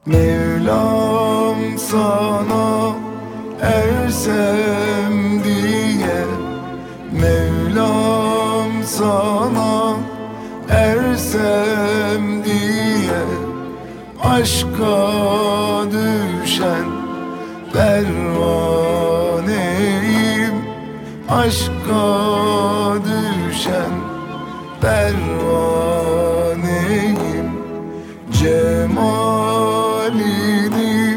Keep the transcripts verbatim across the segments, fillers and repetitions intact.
Mevlam sana ersem diye, Mevlam sana ersem diye, aşka düşen pervaneyim, aşka düşen pervaneyim. Cemalini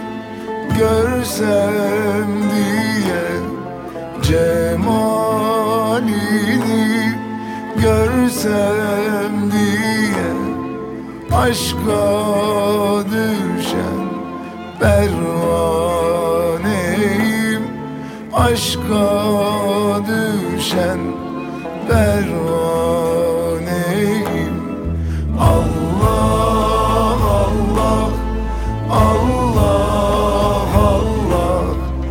görsem diye, cemalini görsem diye, aşka düşen pervaneyim, aşka düşen pervaneyim. Allah Allah, Allah Allah,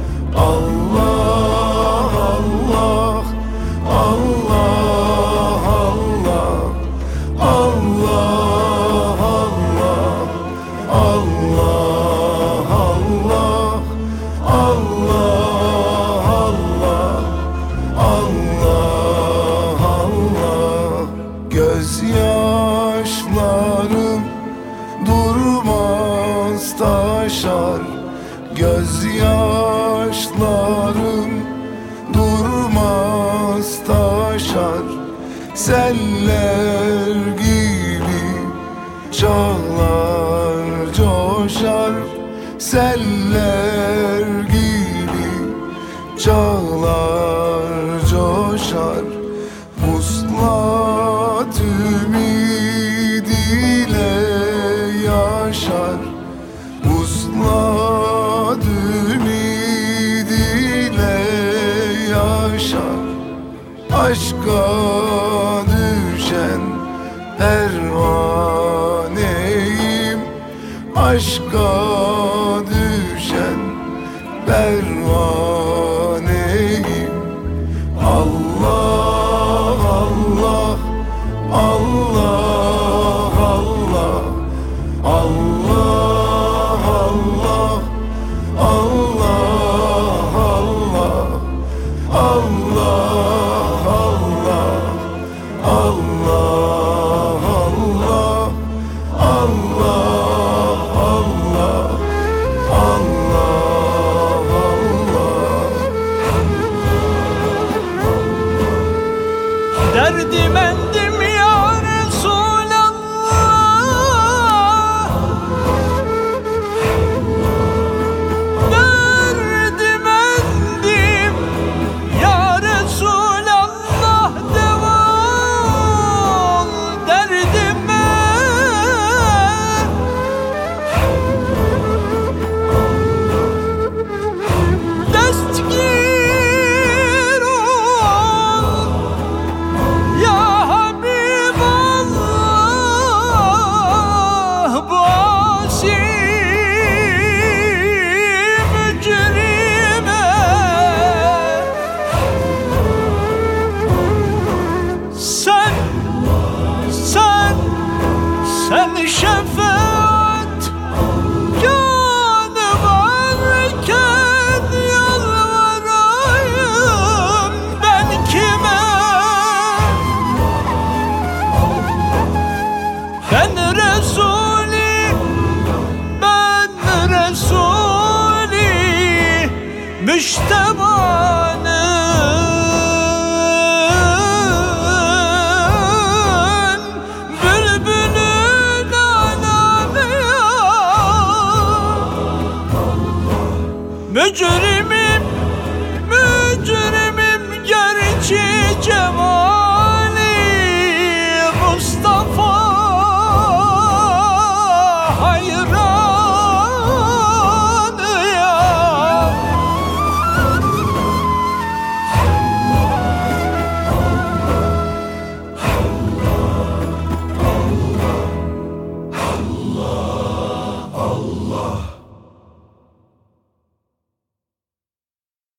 Allah Allah, Allah Allah, Allah Allah, Allah Allah, Allah Allah. Gözyaşlarım durmaz taşar, gözyaşlarım durmaz taşar. Seller gibi çağlar coşar, seller gibi çağlar coşar. Vuslat ümidiyle yaşar, vuslat ümidiyle yaşar. Aşka düşen pervaneyim, aşka düşen pervaneyim. Allah Allah, Allah Allah, Allah Allah, Allah Allah, Allah Allah, Allah Allah, Allah Allah, Allah. Derdime